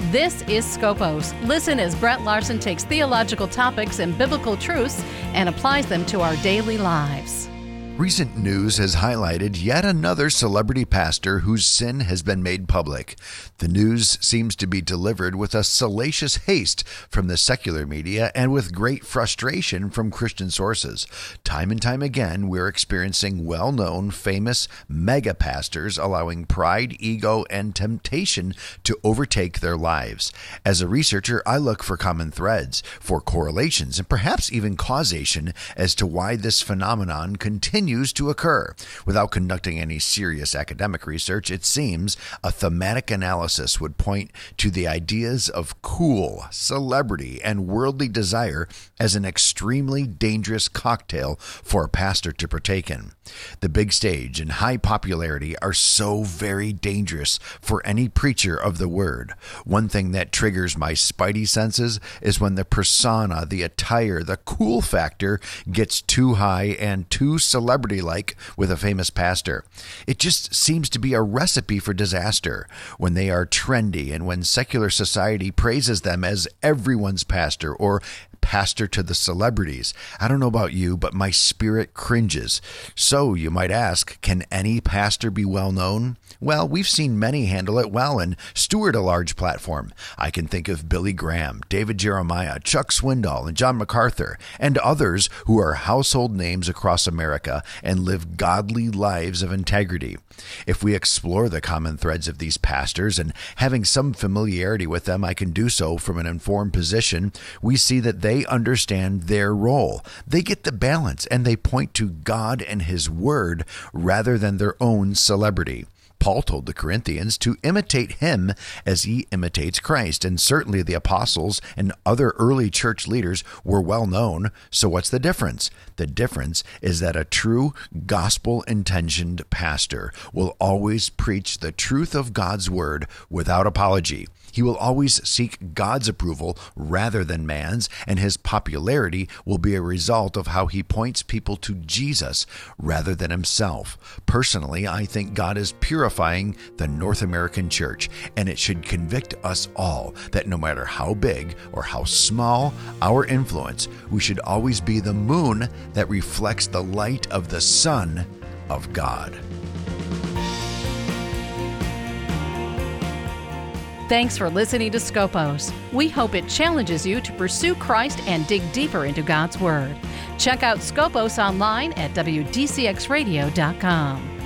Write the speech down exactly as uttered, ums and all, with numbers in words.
This is Scopos. Listen as Brett Larson takes theological topics and biblical truths and applies them to our daily lives. Recent news has highlighted yet another celebrity pastor whose sin has been made public. The news seems to be delivered with a salacious haste from the secular media and with great frustration from Christian sources. Time and time again, we're experiencing well-known, famous mega pastors allowing pride, ego, and temptation to overtake their lives. As a researcher, I look for common threads, for correlations, and perhaps even causation as to why this phenomenon continues to occur. Without conducting any serious academic research, it seems a thematic analysis would point to the ideas of cool, celebrity, and worldly desire as an extremely dangerous cocktail for a pastor to partake in. The big stage and high popularity are so very dangerous for any preacher of the word. One thing that triggers my spidey senses is when the persona, the attire, the cool factor gets too high and too celebrity-like with a famous pastor. It just seems to be a recipe for disaster when they are trendy and when secular society praises them as everyone's pastor or pastor to the celebrities. I don't know about you, but my spirit cringes. So you might ask, can any pastor be well known? Well, we've seen many handle it well and steward a large platform. I can think of Billy Graham, David Jeremiah, Chuck Swindoll, and John MacArthur, and others who are household names across America and live godly lives of integrity. If we explore the common threads of these pastors and having some familiarity with them, I can do so from an informed position, we see that they understand their role. They get the balance and they point to God and His Word rather than their own celebrity. Paul told the Corinthians to imitate him as he imitates Christ, and certainly the apostles and other early church leaders were well known. So what's the difference? The difference is that a true gospel-intentioned pastor will always preach the truth of God's word without apology. He will always seek God's approval rather than man's, and his popularity will be a result of how he points people to Jesus rather than himself. Personally, I think God is purifying the North American church, and it should convict us all that no matter how big or how small our influence, we should always be the moon that reflects the light of the sun of God. Thanks for listening to Scopos. We hope it challenges you to pursue Christ and dig deeper into God's Word. Check out Scopos online at W D C X radio dot com.